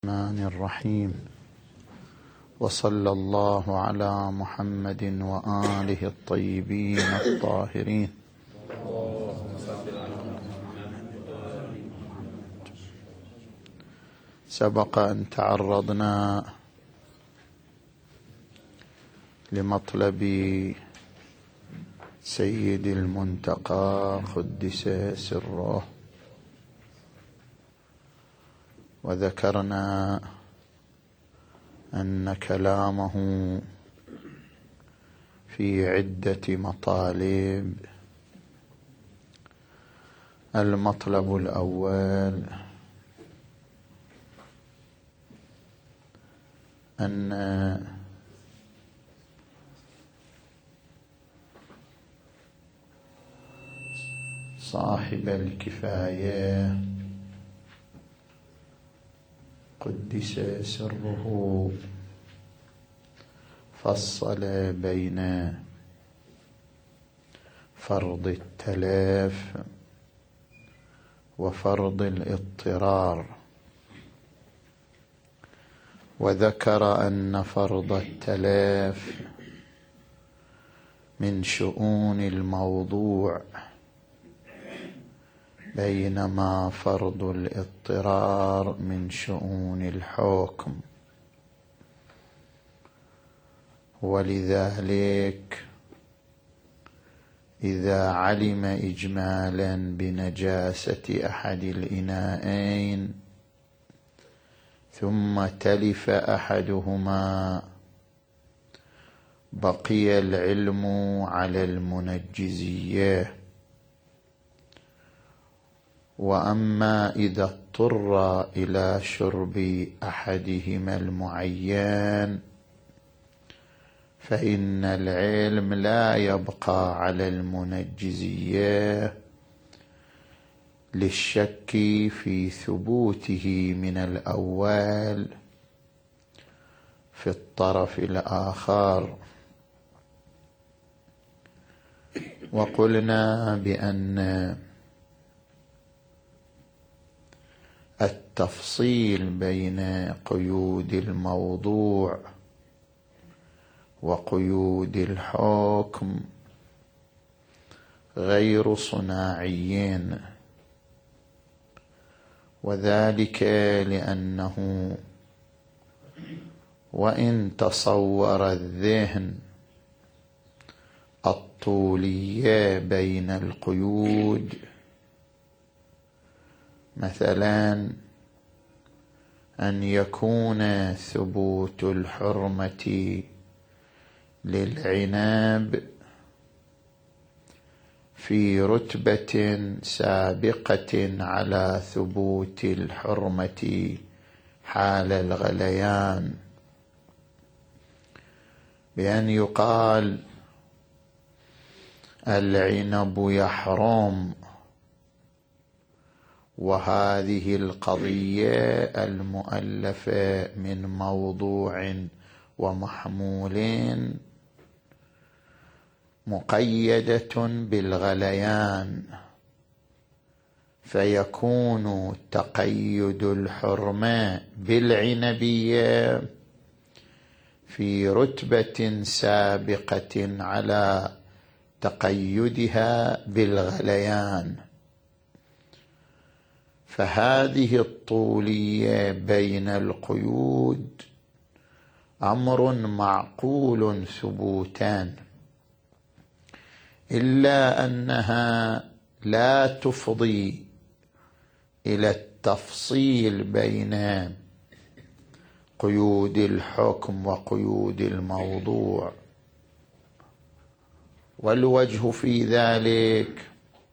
الرحمن الرحيم. وصلى الله على محمد وآله الطيبين الطاهرين. سبق أن تعرضنا لمطلب سيد المنتقى قدس سره، وذكرنا أن كلامه في عدة مطالب. المطلب الأول أن صاحب الكفاية قدس سره فصل بين فرض التلف وفرض الاضطرار، وذكر أن فرض التلف من شؤون الموضوع، بينما فرض الاضطرار من شؤون الحكم. ولذلك إذا علم إجمالا بنجاسة أحد الإناءين ثم تلف أحدهما، بقي العلم على المنجزية. وأما إذا اضطر إلى شرب أحدهما المعين فإن العلم لا يبقى على المنجزية للشك في ثبوته من الأول في الطرف الآخر. وقلنا بأن التفصيل بين قيود الموضوع وقيود الحكم غير صناعيين، وذلك لأنه وإن تصور الذهن الطولية بين القيود، مثلا أن يكون ثبوت الحرمة للعنب في رتبة سابقة على ثبوت الحرمة حال الغليان، بأن يقال العنب يحرم، وهذه القضية المؤلفة من موضوع ومحمول مقيدة بالغليان، فيكون تقيد الحرمة بالعنبية في رتبة سابقة على تقيدها بالغليان. فهذه الطولية بين القيود أمر معقول ثبوتان، إلا أنها لا تفضي إلى التفصيل بين قيود الحكم وقيود الموضوع. والوجه في ذلك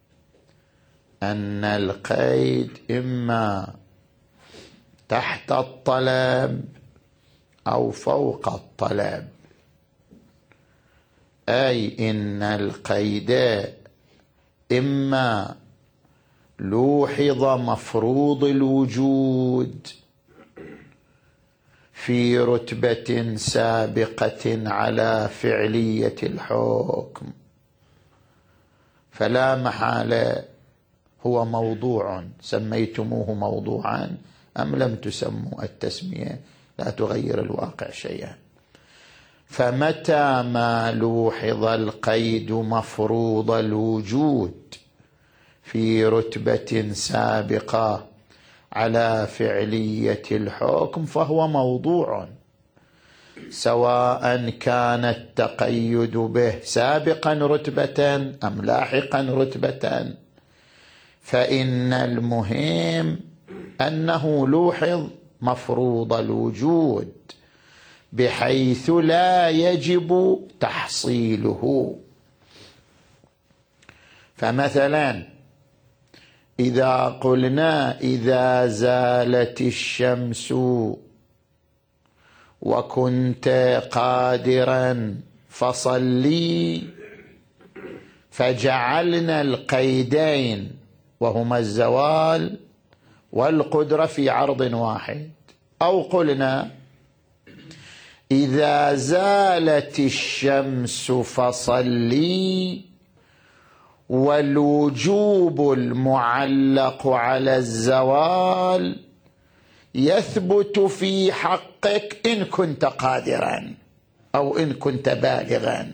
أن القيد إما تحت الطلب أو فوق الطلب، أي إن القيد إما لوحظ مفروض الوجود في رتبة سابقة على فعلية الحكم، فلا محالة هو موضوع سميتموه موضوعا، أم لم تسموا؟ التسمية لا تغير الواقع شيئا. فمتى ما لوحظ القيد مفروض الوجود في رتبة سابقة على فعلية الحكم فهو موضوع، سواء كان التقيد به سابقا رتبة أم لاحقا رتبة، فإن المهم أنه لوحظ مفروض الوجود بحيث لا يجب تحصيله. فمثلا إذا قلنا إذا زالت الشمس وكنت قادرا فصلي، فجعلنا القيدين وهما الزوال والقدرة في عرض واحد. أو قلنا إذا زالت الشمس فصلي، والوجوب المعلق على الزوال يثبت في حقك إن كنت قادرا أو إن كنت بالغا.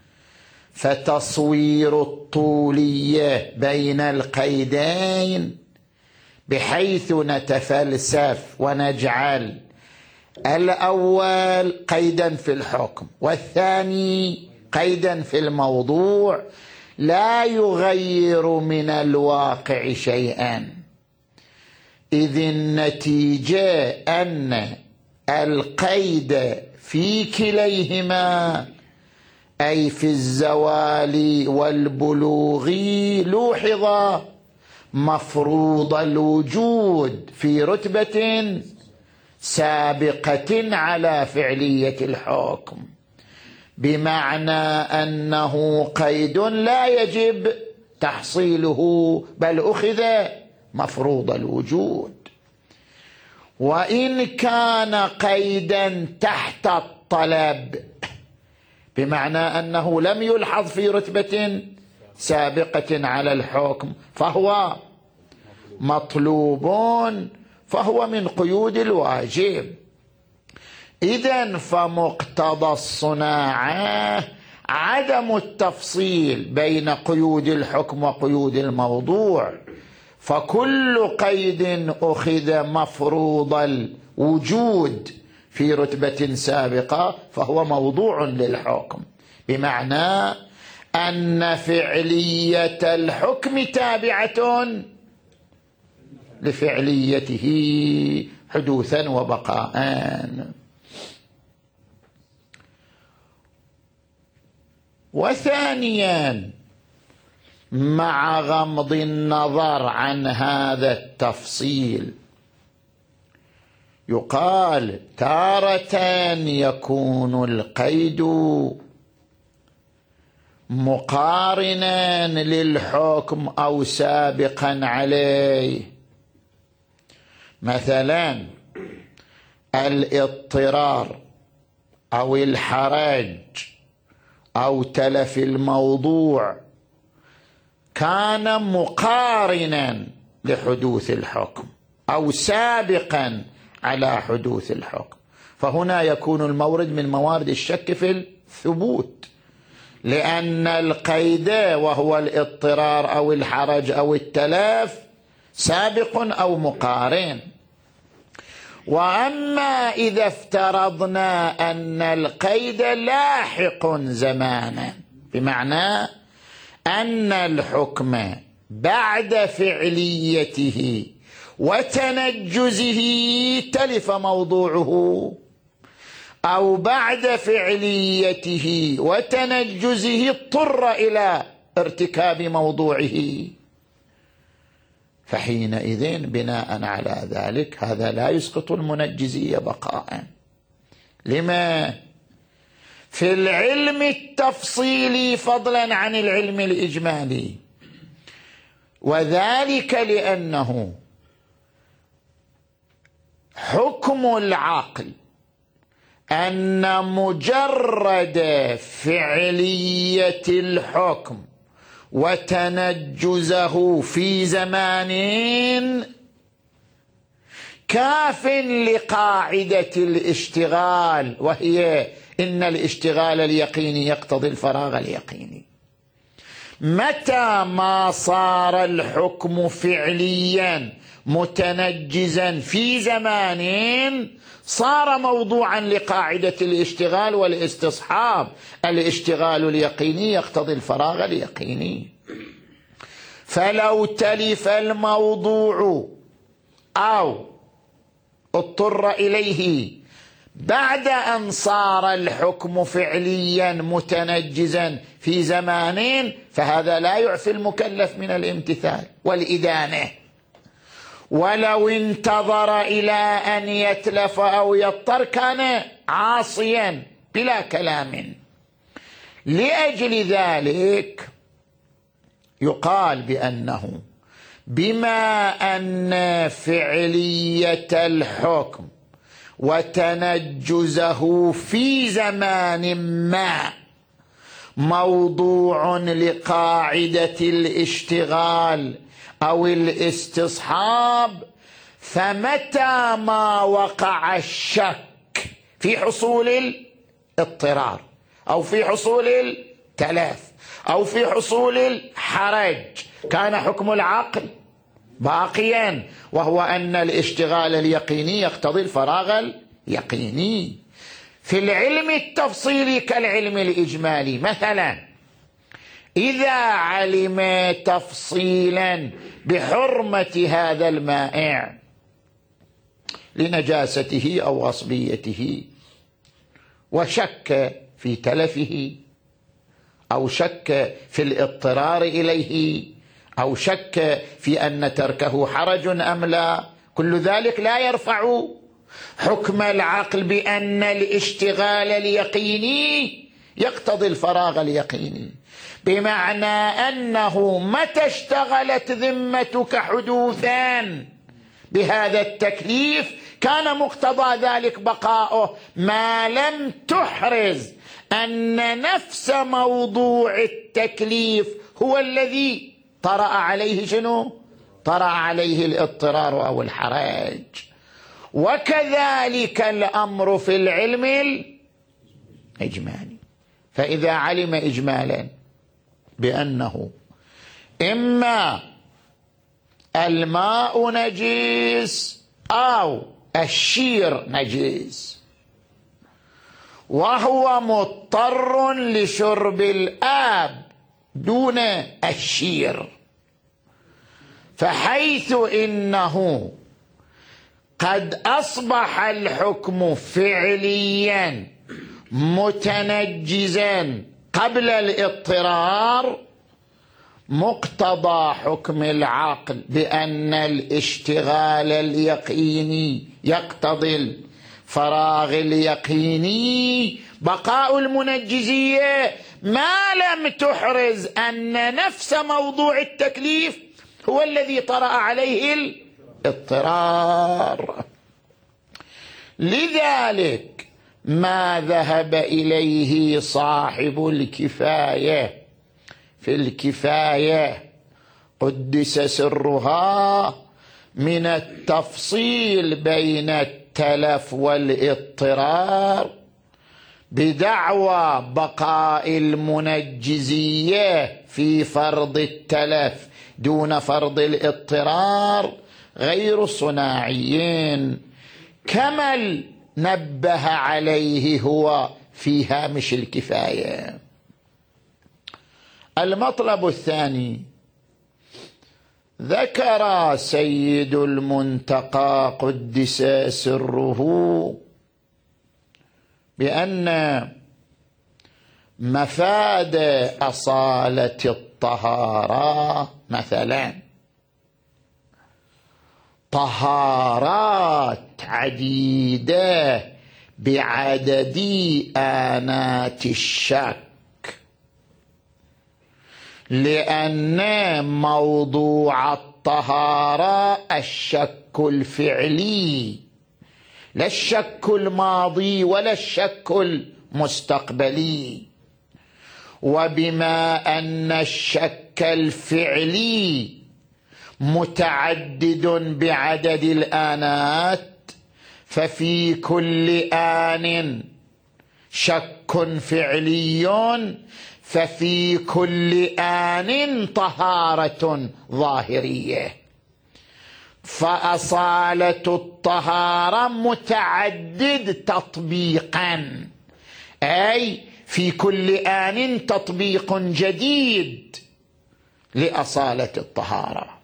فتصوير الطولية بين القيدين بحيث نتفلسف ونجعل الأول قيدا في الحكم والثاني قيدا في الموضوع لا يغير من الواقع شيئا، إذ النتيجة أن القيد في كليهما أي في الزوال والبلوغ لوحظ مفروض الوجود في رتبة سابقة على فعلية الحكم، بمعنى أنه قيد لا يجب تحصيله بل أخذ مفروض الوجود. وإن كان قيدا تحت الطلب، بمعنى أنه لم يلحظ في رتبة سابقة على الحكم، فهو مطلوب، فهو من قيود الواجب. إذن فمقتضى الصناعة عدم التفصيل بين قيود الحكم وقيود الموضوع، فكل قيد أخذ مفروض الوجود في رتبة سابقة فهو موضوع للحكم، بمعنى أن فعلية الحكم تابعة لفعليته حدوثا وبقاء. وثانيا مع غمض النظر عن هذا التفصيل يقال تارة يكون القيد مقارنا للحكم أو سابقا عليه، مثلا الاضطرار أو الحرج أو تلف الموضوع كان مقارنا لحدوث الحكم أو سابقا على حدوث الحكم، فهنا يكون المورد من موارد الشك في الثبوت، لأن القيد وهو الاضطرار أو الحرج أو التلف سابق أو مقارن. وأما إذا افترضنا أن القيد لاحق زمانا، بمعنى أن الحكم بعد فعليته وتنجزه تلف موضوعه، أو بعد فعليته وتنجزه اضطر إلى ارتكاب موضوعه، فحينئذ بناء على ذلك هذا لا يسقط المنجزية بقاء. لما؟ في العلم التفصيلي فضلا عن العلم الإجمالي، وذلك لأنه حكم العقل أن مجرد فعلية الحكم وتنجزه في زمان كاف لقاعدة الاشتغال، وهي إن الاشتغال اليقيني يقتضي الفراغ اليقيني. متى ما صار الحكم فعليا متنجزا في زمان صار موضوعا لقاعدة الاشتغال والاستصحاب. الاشتغال اليقيني يقتضي الفراغ اليقيني. فلو تلف الموضوع أو اضطر إليه بعد أن صار الحكم فعليا متنجزا في زمان فهذا لا يعفي المكلف من الامتثال والإدانة. ولو انتظر إلى أن يتلف أو يضطر كان عاصيا بلا كلام. لأجل ذلك يقال بأنه بما أن فعلية الحكم وتنجزه في زمان ما موضوع لقاعدة الاشتغال أو الاستصحاب، فمتى ما وقع الشك في حصول الاضطرار أو في حصول التلف أو في حصول الحرج كان حكم العقل باقيا، وهو أن الاشتغال اليقيني يقتضي الفراغ اليقيني. في العلم التفصيلي كالعلم الإجمالي مثلا إذا علم تفصيلا بحرمة هذا المائع لنجاسته أو غصبيته وشك في تلفه أو شك في الاضطرار إليه أو شك في أن تركه حرج أم لا، كل ذلك لا يرفع حكم العقل بأن الاشتغال اليقيني يقتضي الفراغ اليقيني، بمعنى أنه متى اشتغلت ذمتك حدوثا بهذا التكليف كان مقتضى ذلك بقاؤه ما لم تحرز أن نفس موضوع التكليف هو الذي طرأ عليه شنو؟ طرأ عليه الاضطرار أو الحرج. وكذلك الأمر في العلم الإجمالي. فإذا علم إجمالا بأنه إما الماء نجيس أو الشير نجيس وهو مضطر لشرب الآب دون الشير، فحيث إنه قد أصبح الحكم فعليا متنجزا قبل الاضطرار مقتضى حكم العقل بأن الاشتغال اليقيني يقتضي الفراغ اليقيني بقاء المنجزية ما لم تحرز أن نفس موضوع التكليف هو الذي طرأ عليه الاضطرار. لذلك ما ذهب إليه صاحب الكفاية في الكفاية قدس سرها من التفصيل بين التلف والاضطرار بدعوى بقاء المنجزية في فرض التلف دون فرض الاضطرار غير صناعيين، كما نبه عليه هو في هامش الكفاية. المطلب الثاني ذكر سيد المنتقى قدس سره بأن مفاد أصالة الطهارة مثلا طهارات عديدة بعدد آنات الشك، لأن موضوع الطهارة الشك الفعلي لا الشك الماضي ولا الشك المستقبلي. وبما أن الشك الفعلي متعدد بعدد الآنات، ففي كل آن شك فعلي، ففي كل آن طهارة ظاهرية. فأصالة الطهارة متعدد تطبيقا، أي في كل آن تطبيق جديد لأصالة الطهارة.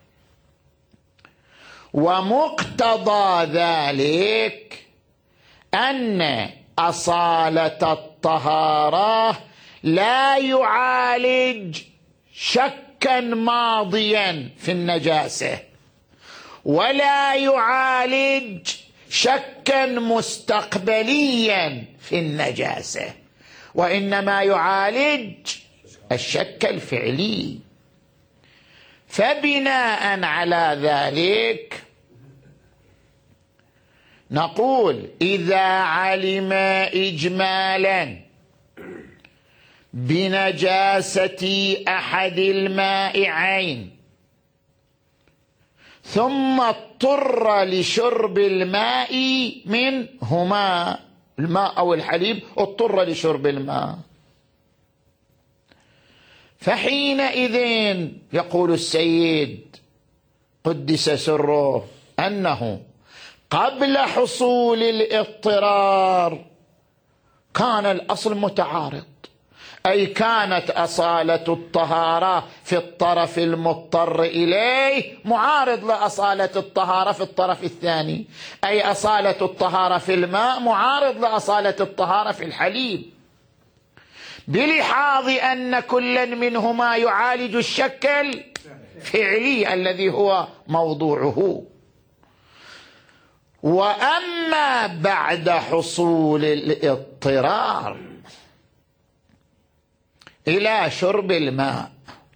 ومقتضى ذلك أن أصالة الطهارة لا يعالج شكا ماضيا في النجاسة، ولا يعالج شكا مستقبليا في النجاسة، وإنما يعالج الشك الفعلي. فبناء على ذلك نقول إذا علم إجمالا بنجاسة أحد المائعين ثم اضطر لشرب الماء منهما، الماء أو الحليب، اضطر لشرب الماء، فحينئذ يقول السيد قدس سره أنه قبل حصول الاضطرار كان الأصل متعارض، أي كانت أصالة الطهارة في الطرف المضطر إليه معارض لأصالة الطهارة في الطرف الثاني، أي أصالة الطهارة في الماء معارض لأصالة الطهارة في الحليب، بلحاظ أن كل منهما يعالج الشك الفعلي الذي هو موضوعه. وأما بعد حصول الاضطرار إلى شرب الماء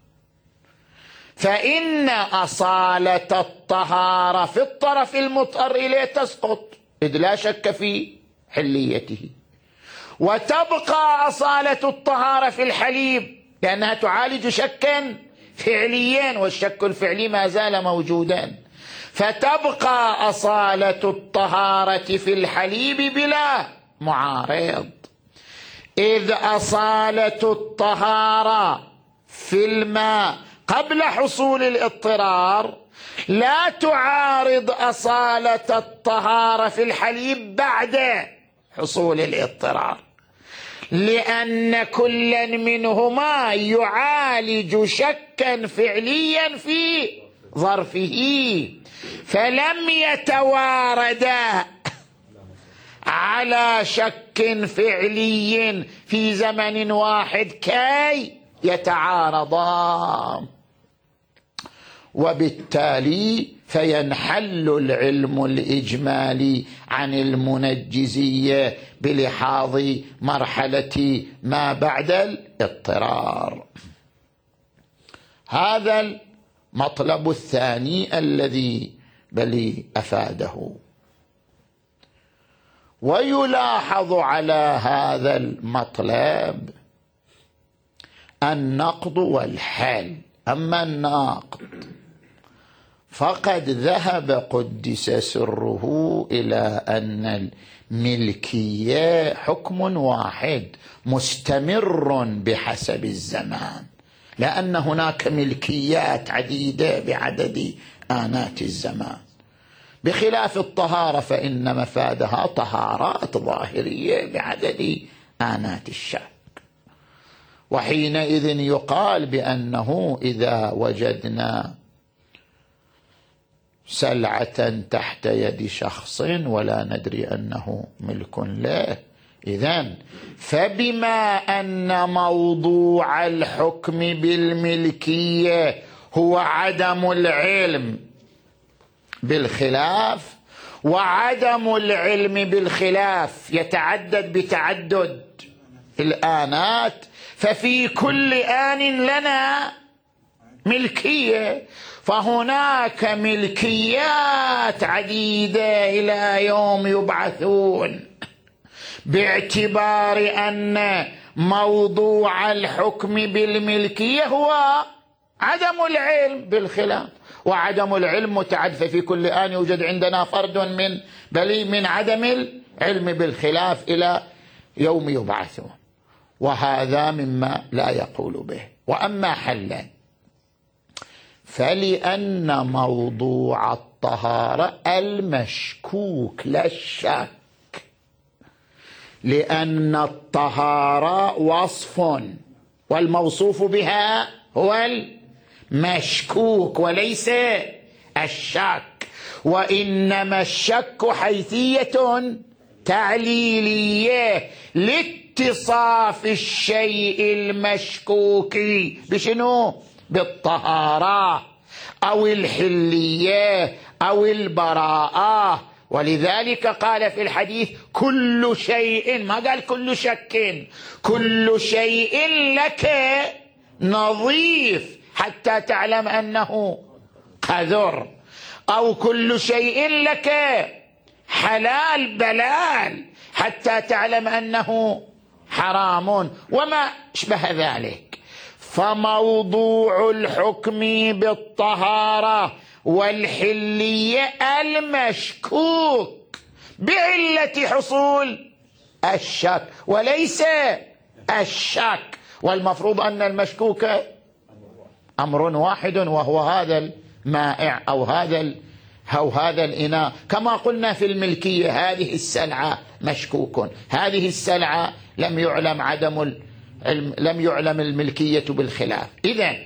فإن أصالة الطهارة في الطرف المضطر إليه تسقط، إذ لا شك في حليته، وتبقى أصالة الطهارة في الحليب لأنها تعالج شكا فعليا، والشك الفعلي ما زال موجودا، فتبقى أصالة الطهارة في الحليب بلا معارض، إذ أصالة الطهارة في الماء قبل حصول الاضطرار لا تعارض أصالة الطهارة في الحليب بعد حصول الاضطرار، لأن كل منهما يعالج شكا فعليا في ظرفه، فلم يتواردا على شك فعلي في زمن واحد كي يتعارضا، وبالتالي فينحل العلم الإجمالي عن المنجزية بلحاظ مرحلة ما بعد الاضطرار. هذا المطلب الثاني الذي بلي أفاده. ويلاحظ على هذا المطلب النقض والحل. أما النقض فقد ذهب قدس سره إلى أن الملكية حكم واحد مستمر بحسب الزمان، لأن هناك ملكيات عديدة بعدد آنات الزمان، بخلاف الطهارة فإن مفادها طهارات ظاهرية بعدد آنات الشك. وحينئذ يقال بأنه إذا وجدنا سلعة تحت يد شخص ولا ندري أنه ملك له، إذن فبما أن موضوع الحكم بالملكية هو عدم العلم بالخلاف، وعدم العلم بالخلاف يتعدد بتعدد الآنات، ففي كل آن لنا ملكية، فهناك ملكيات عديدة إلى يوم يبعثون، باعتبار أن موضوع الحكم بالملكية هو عدم العلم بالخلاف، وعدم العلم متعد، ففي كل آن يوجد عندنا فرد من عدم العلم بالخلاف إلى يوم يبعثون، وهذا مما لا يقول به. وأما حلا، فلأن موضوع الطهارة المشكوك لا الشك، لأن الطهارة وصف والموصوف بها هو المشكوك وليس الشك، وإنما الشك حيثية تعليلية لاتصاف الشيء المشكوك بشنو؟ بالطهارة أو الحلية أو البراءة. ولذلك قال في الحديث كل شيء، ما قال كل شك، كل شيء لك نظيف حتى تعلم أنه قذر، أو كل شيء لك حلال بلال حتى تعلم أنه حرام وما شبه ذلك. فموضوع الحكم بالطهارة والحلية المشكوك بعلة حصول الشك وليس الشك، والمفروض أن المشكوك أمر واحد وهو هذا المائع أو هذا الإناء. كما قلنا في الملكية، هذه السلعة مشكوك، هذه السلعة لم يعلم الملكية بالخلاف. إذن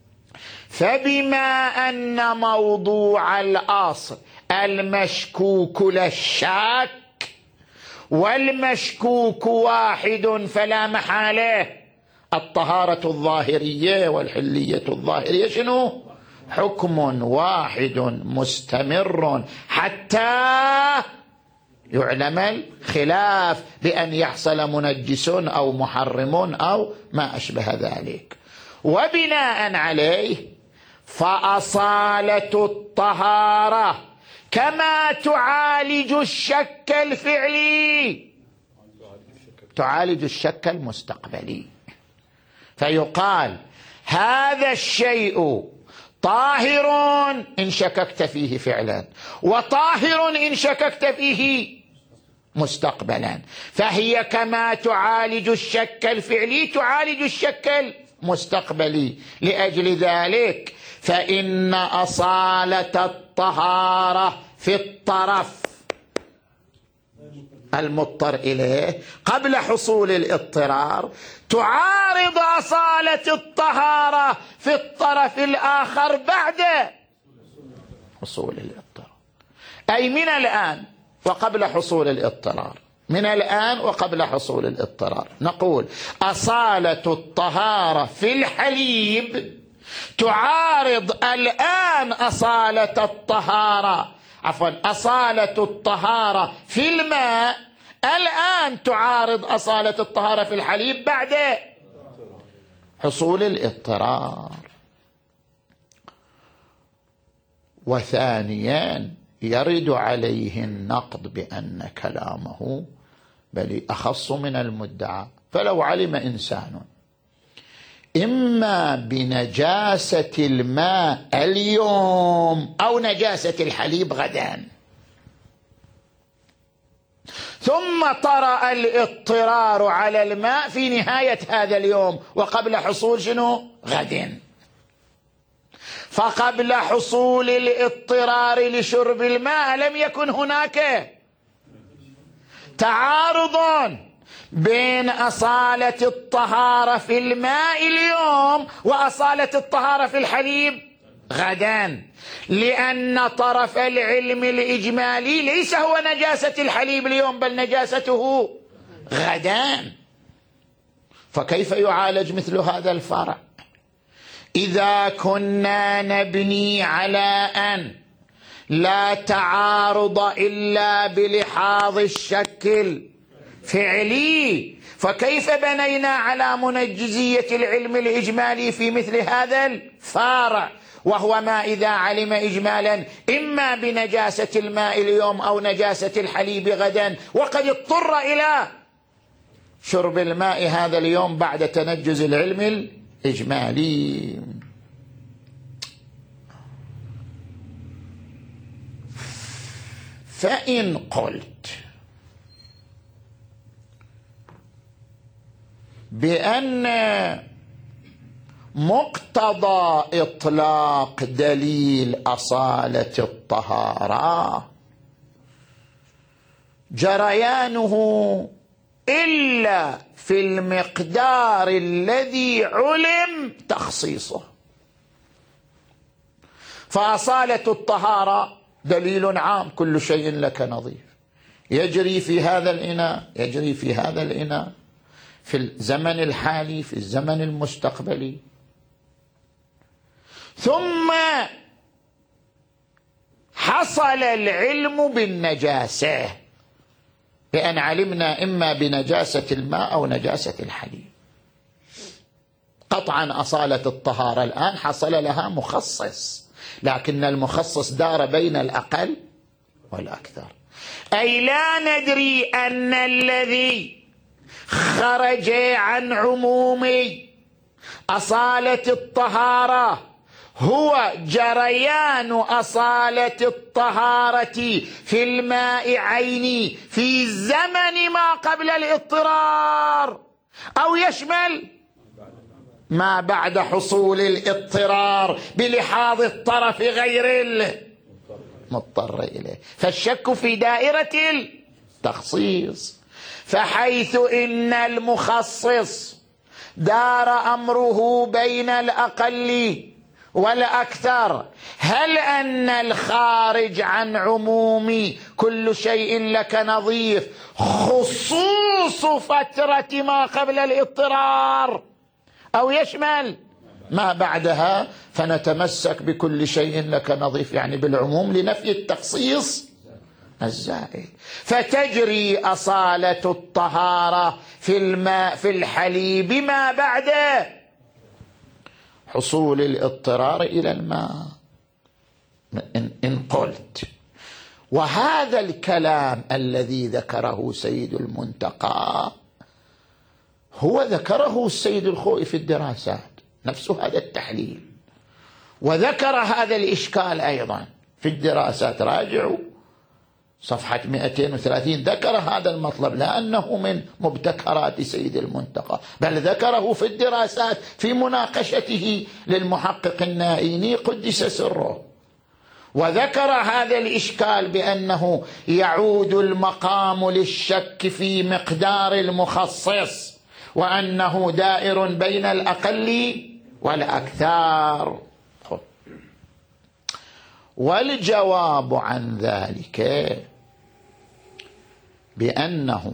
فبما أن موضوع الأصل المشكوك لا الشك والمشكوك واحد، فلا محالة الطهارة الظاهرية والحلية الظاهرية شنو؟ حكم واحد مستمر حتى يعلم الخلاف بأن يحصل منجس أو محرم أو ما أشبه ذلك. وبناء عليه فأصالة الطهارة كما تعالج الشك الفعلي تعالج الشك المستقبلي، فيقال هذا الشيء طاهر إن شككت فيه فعلا، وطاهر إن شككت فيه مستقبلا، فهي كما تعالج الشك الفعلي تعالج الشك المستقبلي. لأجل ذلك فإن أصالة الطهارة في الطرف المضطر إليه قبل حصول الاضطرار تعارض أصالة الطهارة في الطرف الآخر بعد حصول الاضطرار، أي من الآن وقبل حصول الاضطرار. من الآن وقبل حصول الاضطرار نقول أصالة الطهارة في الحليب تعارض الآن أصالة الطهارة في الماء، الآن تعارض أصالة الطهارة في الحليب بعد حصول الاضطرار. وثانيا يرد عليه النقد بأن كلامه بل أخص من المدعى، فلو علم إنسان إما بنجاسة الماء اليوم أو نجاسة الحليب غدا، ثم طرأ الاضطرار على الماء في نهاية هذا اليوم وقبل حصول شنو؟ غد، فقبل حصول الاضطرار لشرب الماء لم يكن هناك تعارض بين أصالة الطهارة في الماء اليوم وأصالة الطهارة في الحليب غدا، لأن طرف العلم الإجمالي ليس هو نجاسة الحليب اليوم بل نجاسته غدا. فكيف يعالج مثل هذا الفرع؟ إذا كنا نبني على أن لا تعارض إلا بلحاظ الشك الفعلي، فكيف بنينا على منجزية العلم الإجمالي في مثل هذا الفرع، وهو ما إذا علم إجمالا إما بنجاسة الماء اليوم أو نجاسة الحليب غدا، وقد اضطر إلى شرب الماء هذا اليوم بعد تنجز العلم الإجمالي. فإن قلت بأن مقتضى إطلاق دليل أصالة الطهارة جريانه إلا في المقدار الذي علم تخصيصه، فأصالة الطهارة دليل عام، كل شيء لك نظيف، يجري في هذا الإناء، يجري في هذا الإناء، في الزمن الحالي، في الزمن المستقبلي. ثم حصل العلم بالنجاسة، بأن علمنا إما بنجاسة الماء أو نجاسة الحليب. قطعا أصالة الطهارة الآن حصل لها مخصص، لكن المخصص دار بين الأقل والأكثر، أي لا ندري أن الذي خرج عن عموم أصالة الطهارة هو جريان أصالة الطهارة في الماء عيني في زمن ما قبل الاضطرار، أو يشمل ما بعد حصول الاضطرار بلحاظ الطرف غير المضطر إليه. فالشك في دائرة التخصيص، فحيث إن المخصص دار أمره بين الأقل والأكثر، هل أن الخارج عن عموم كل شيء لك نظيف خصوص فترة ما قبل الاضطرار، أو يشمل ما بعدها؟ فنتمسك بكل شيء لك نظيف، يعني بالعموم لنفي التخصيص الزائد. فتجري أصالة الطهارة في الماء في الحليب ما بعد حصول الاضطرار إلى الماء إن قلت. وهذا الكلام الذي ذكره سيد المنتقى هو ذكره السيد الخوئي في الدراسات، نفس هذا التحليل، وذكر هذا الإشكال أيضا في الدراسات، راجعوا صفحة 230، ذكر هذا المطلب، لا أنه من مبتكرات سيد المنتقى، بل ذكره في الدراسات في مناقشته للمحقق النائيني قدس سره، وذكر هذا الإشكال بأنه يعود المقام للشك في مقدار المخصص، وأنه دائر بين الأقل والأكثر. والجواب عن ذلك بأنه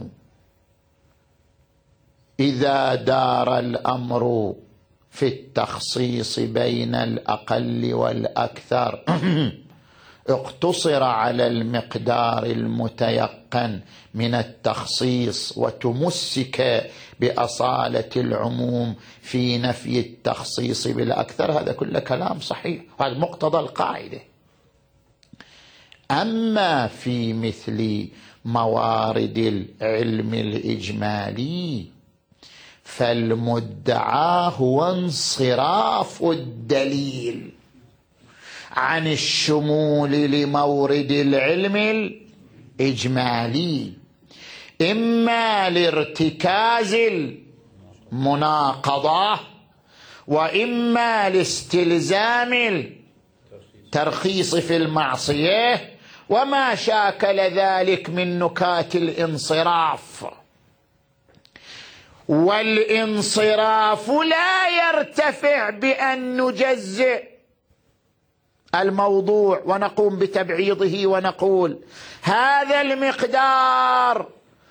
إذا دار الأمر في التخصيص بين الأقل والأكثر اقتصر على المقدار المتيقن من التخصيص وتمسك بأصالة العموم في نفي التخصيص بالأكثر، هذا كله كلام صحيح، وهذا مقتضى القاعدة. أما في مثل موارد العلم الإجمالي فالمدعى هو انصراف الدليل عن الشمول لمورد العلم الإجمالي، إما لارتكاز المناقضة وإما لاستلزام الترخيص في المعصية وما شاكل ذلك من نكات الانصراف. والانصراف لا يرتفع بأن نجزئ الموضوع ونقوم بتبعيضه ونقول هذا المقدار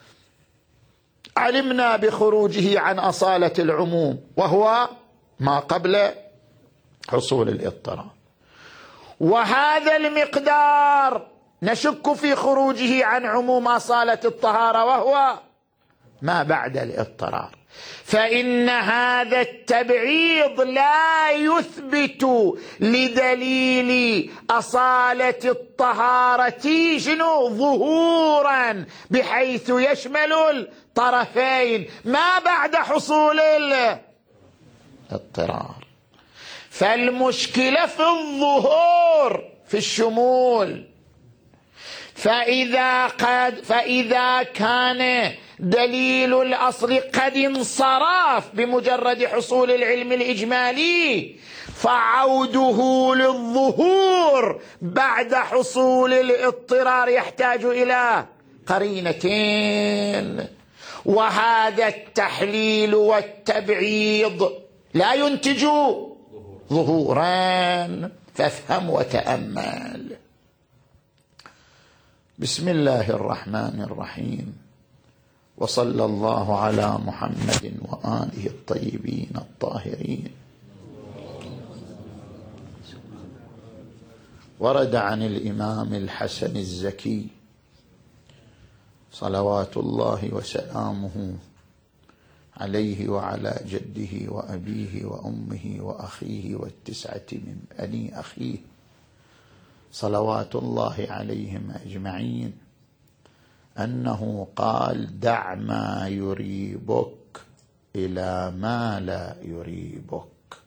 علمنا بخروجه عن أصالة العموم وهو ما قبل حصول الاضطرار، وهذا المقدار نشك في خروجه عن عموم أصالة الطهارة وهو ما بعد الاضطرار، فإن هذا التبعيض لا يثبت لدليل أصالة الطهارة شنو ظهورا بحيث يشمل الطرفين ما بعد حصول الاضطرار. فالمشكلة في الظهور في الشمول، فإذا كان دليل الأصل قد انصرف بمجرد حصول العلم الإجمالي، فعوده للظهور بعد حصول الاضطرار يحتاج إلى قرينتين، وهذا التحليل والتبعيض لا ينتج ظهورا. فافهم وتأمل. بسم الله الرحمن الرحيم، وصلى الله على محمد وآله الطيبين الطاهرين. ورد عن الإمام الحسن الزكي صلوات الله وسلامه عليه وعلى جده وأبيه وأمه وأخيه والتسعة من بني أخيه صلوات الله عليهم أجمعين أنه قال: دع ما يريبك إلى ما لا يريبك.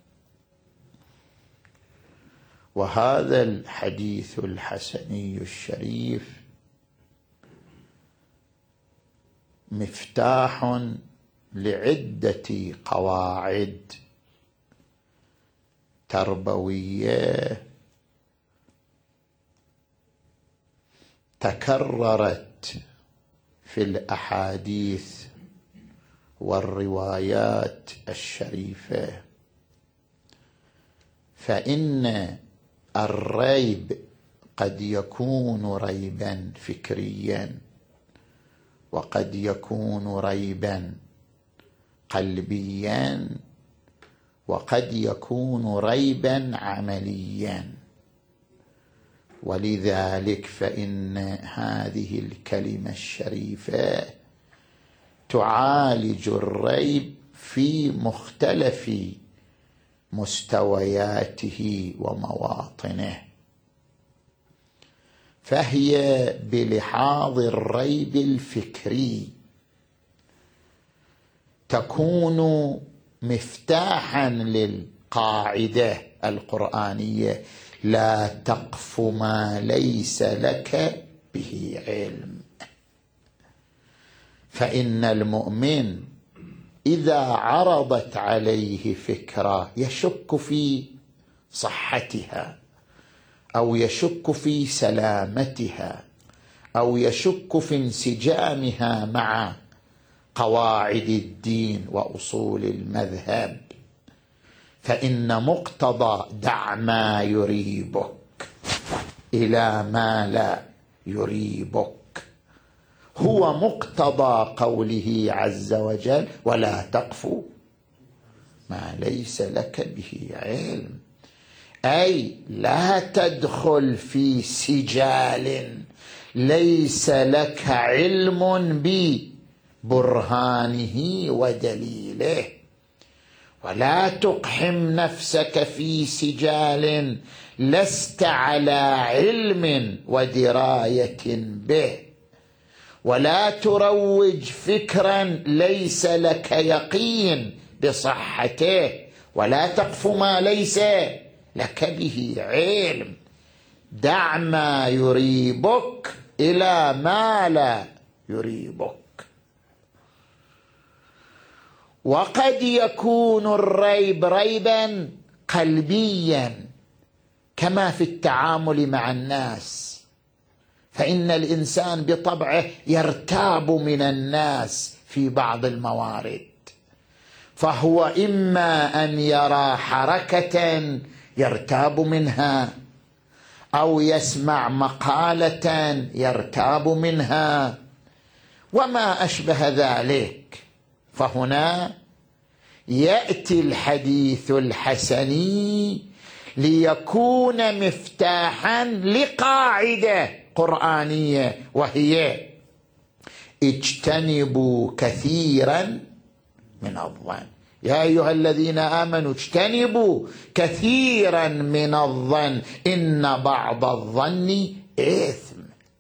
وهذا الحديث الحسني الشريف مفتاح لعدة قواعد تربوية تكررت في الأحاديث والروايات الشريفة. فإن الريب قد يكون ريبا فكريا، وقد يكون ريبا قلبيا، وقد يكون ريبا عمليا. ولذلك فإن هذه الكلمة الشريفة تعالج الريب في مختلف مستوياته ومواطنه. فهي بلحاظ الريب الفكري تكون مفتاحا للقاعدة القرآنية: لا تقف ما ليس لك به علم. فإن المؤمن إذا عرضت عليه فكرة يشك في صحتها، أو يشك في سلامتها، أو يشك في انسجامها مع قواعد الدين وأصول المذهب، فإن مقتضى دع ما يريبك إلى ما لا يريبك هو مقتضى قوله عز وجل: ولا تقف ما ليس لك به علم. أي لا تدخل في سجال ليس لك علم ببرهانه ودليله، ولا تقحم نفسك في سجال لست على علم ودراية به، ولا تروج فكرا ليس لك يقين بصحته، ولا تقف ما ليس لك به علم. دع ما يريبك إلى ما لا يريبك. وقد يكون الريب ريبا قلبيا كما في التعامل مع الناس، فإن الإنسان بطبعه يرتاب من الناس في بعض الموارد، فهو إما أن يرى حركة يرتاب منها، أو يسمع مقالة يرتاب منها وما أشبه ذلك. فهنا يأتي الحديث الحسني ليكون مفتاحا لقاعدة قرآنية، وهي: اجتنبوا كثيرا من الظن. يا أيها الذين آمنوا اجتنبوا كثيرا من الظن إن بعض الظن إثم.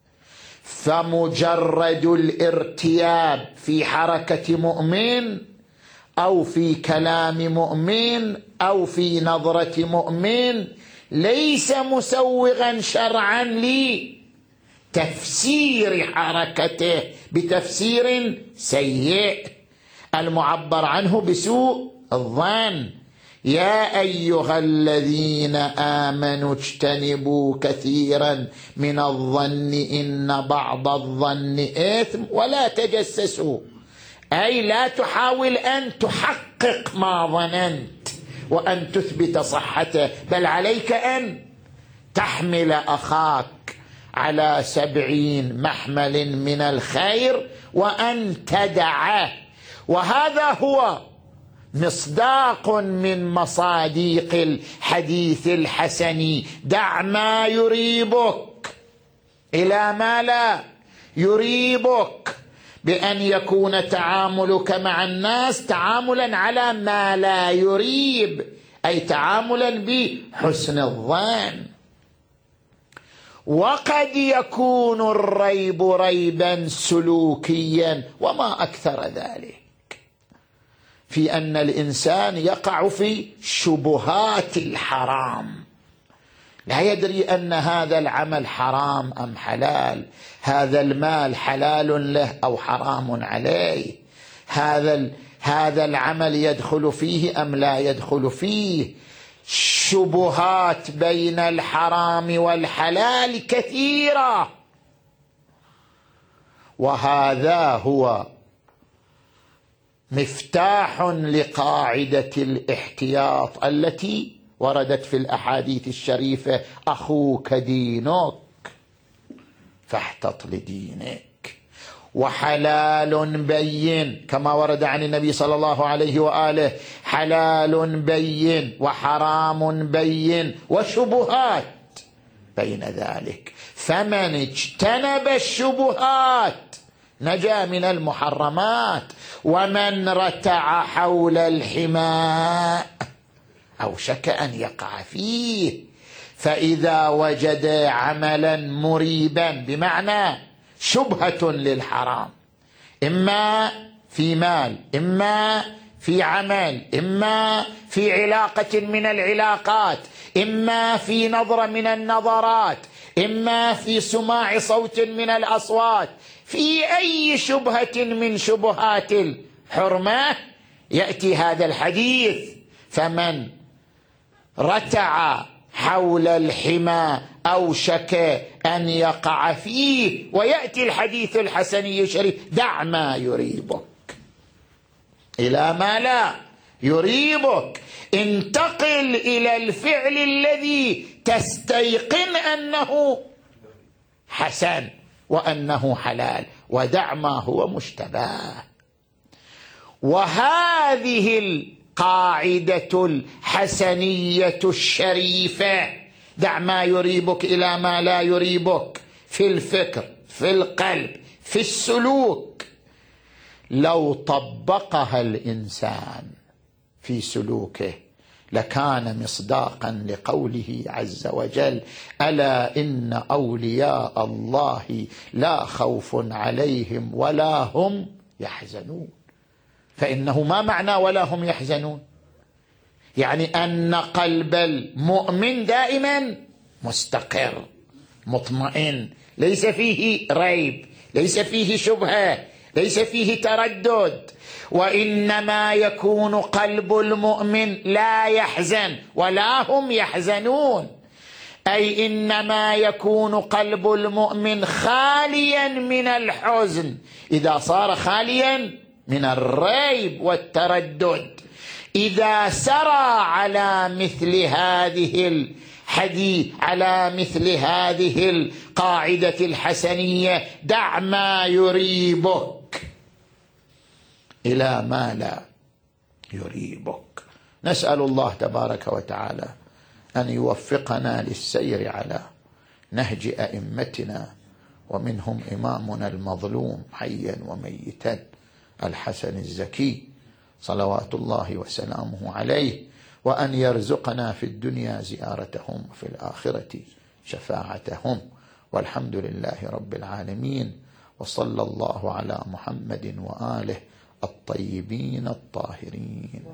فمجرد الارتياب في حركة مؤمن أو في كلام مؤمن أو في نظرة مؤمن ليس مسوغا شرعا تفسير حركته بتفسير سيء المعبر عنه بسوء الظن. يا أيها الذين آمنوا اجتنبوا كثيرا من الظن إن بعض الظن إثم ولا تجسسوا، أي لا تحاول أن تحقق ما ظننت وأن تثبت صحته، بل عليك أن تحمل أخاك على 70 محمل من الخير وأن تدعه. وهذا هو مصداق من مصاديق الحديث الحسني: دع ما يريبك إلى ما لا يريبك، بأن يكون تعاملك مع الناس تعاملا على ما لا يريب، أي تعاملا بحسن الظن. وقد يكون الريب ريبا سلوكيا، وما أكثر ذلك، في أن الإنسان يقع في شبهات الحرام، لا يدري أن هذا العمل حرام أم حلال، هذا المال حلال له أو حرام عليه، هذا العمل يدخل فيه أم لا يدخل فيه. شبهات بين الحرام والحلال كثيرة، وهذا هو مفتاح لقاعدة الاحتياط التي وردت في الأحاديث الشريفة: أخوك دينك فاحتط لدينك. وحلال بين كما ورد عن النبي صلى الله عليه وآله: حلال بين وحرام بين وشبهات بين ذلك، فمن اجتنب الشبهات نجا من المحرمات، ومن رتع حول الحماء أوشك أن يقع فيه. فإذا وجد عملا مريبا بمعنى شبهة للحرام، إما في مال، إما في عمل، إما في علاقة من العلاقات، إما في نظرة من النظرات، إما في سماع صوت من الأصوات، في أي شبهة من شبهات الحرمة، يأتي هذا الحديث: فمن رتع حول الحمى أوشك أن يقع فيه. ويأتي الحديث الحسني الشريف: دع ما يريبك إلى ما لا يريبك، انتقل إلى الفعل الذي تستيقن أنه حسن وأنه حلال، ودع ما هو مشتبه. وهذه القاعدة الحسنية الشريفة: دع ما يريبك إلى ما لا يريبك، في الفكر، في القلب، في السلوك، لو طبقها الإنسان في سلوكه لكان مصداقا لقوله عز وجل: ألا إن أولياء الله لا خوف عليهم ولا هم يحزنون. فإنه ما معنى ولا هم يحزنون؟ يعني أن قلب المؤمن دائما مستقر مطمئن، ليس فيه ريب، ليس فيه شبهة، ليس فيه تردد. وإنما يكون قلب المؤمن لا يحزن ولا هم يحزنون، أي إنما يكون قلب المؤمن خاليا من الحزن. إذا صار خاليا من الريب والتردد، إذا سرى على مثل هذه الحديث، على مثل هذه القاعدة الحسنية: دع ما يريبك إلى ما لا يريبك. نسأل الله تبارك وتعالى أن يوفقنا للسير على نهج أئمتنا، ومنهم إمامنا المظلوم حيا وميتا الحسن الزكي صلوات الله وسلامه عليه، وأن يرزقنا في الدنيا زيارتهم وفي الآخرة شفاعتهم. والحمد لله رب العالمين، وصلى الله على محمد وآله الطيبين الطاهرين.